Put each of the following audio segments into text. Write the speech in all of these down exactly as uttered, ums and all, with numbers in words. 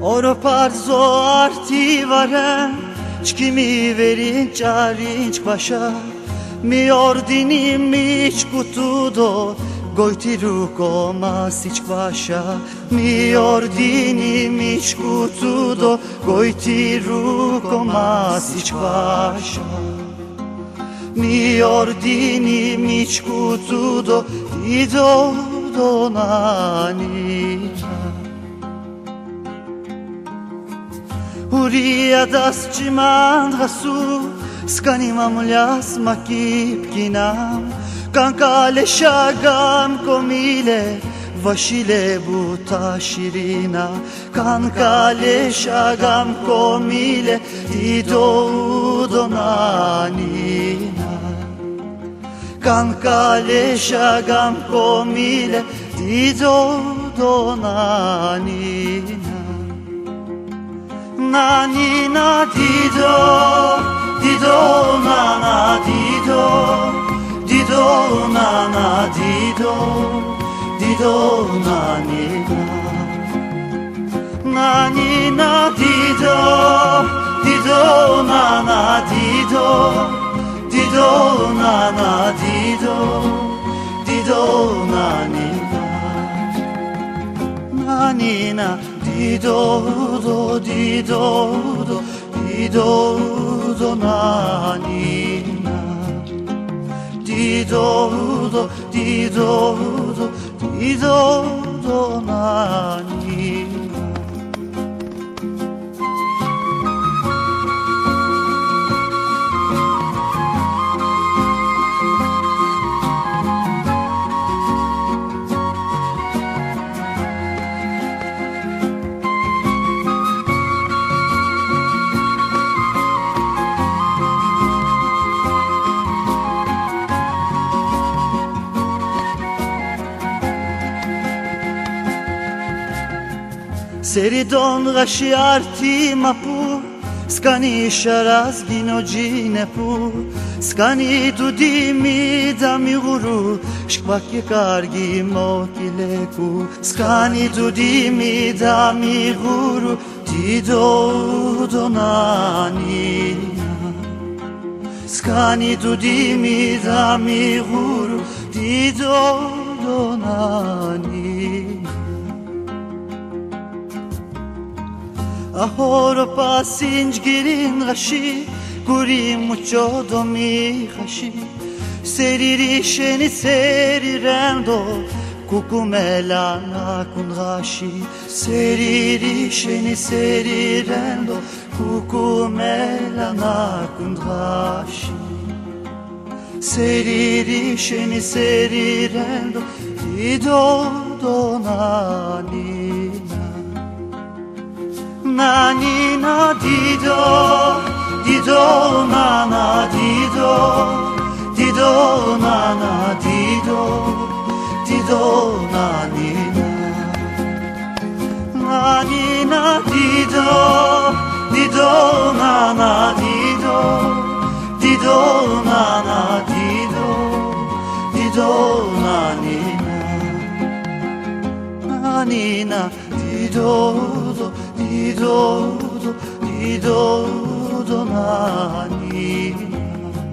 Oro parzo arti varem, çkimi verin çarinç başa. Mi ordini mi çkutudo, gojti ruko masiç başa. Mi ordini mi çkutudo, gojti ruko masiç başa. Mi ordini mi çkutudo, dido donanina. Uria das çiman hasu, skanim amlyas makip kinam. Kankale şagam komile, vaşile buta şirina. Kankale şagam komile, dido donanina. Kankale şagam komile, dido donanina. Nanina dido, dido nana dido, dido nana dido, dido nanina. Nanina dido, dido nana dido, dido nana dido, dido nanina. Nanina dido do, dido do, dido do nanina. Dido do, dido do, dido do nanina. Seridon rashi arti mapu, skani sharaz ginojine pu. Skani dudimi dami guru, shkvak yekargi mokileku. Skani dudimi dami guru, dido donanina. Skani dudimi dami guru, dido donanina. Ahoro pasinj girin gashi, kuri mucho domi gashi. Seriri sheni serirendo, kukumelana kun gashi. Seriri sheni serirendo, kukumelana kun gashi. Seriri sheni serirendo, dido donanina. Nanina dido, dido nana dido, dido nana dido, dido nanina. Nanina dido, dido nana dido, dido nana dido, dido nanina. Nanina dido do, dido do, dido do nanina.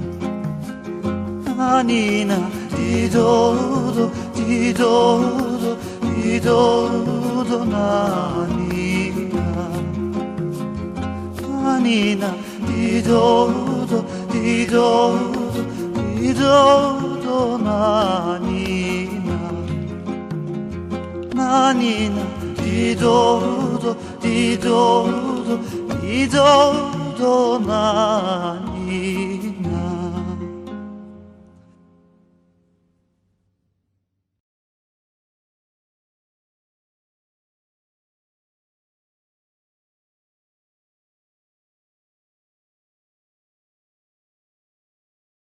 Nanina dido do, dido do, dido do nanina. Nanina dido do, dido do, dido do nanina. Nanina dido do, dido do, dido do nanina.